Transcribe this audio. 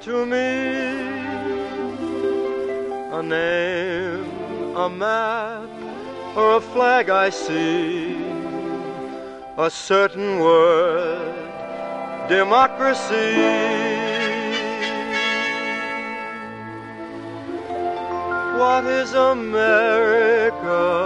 to me. A name, a map, or a flag I see, a certain word, democracy. What is America?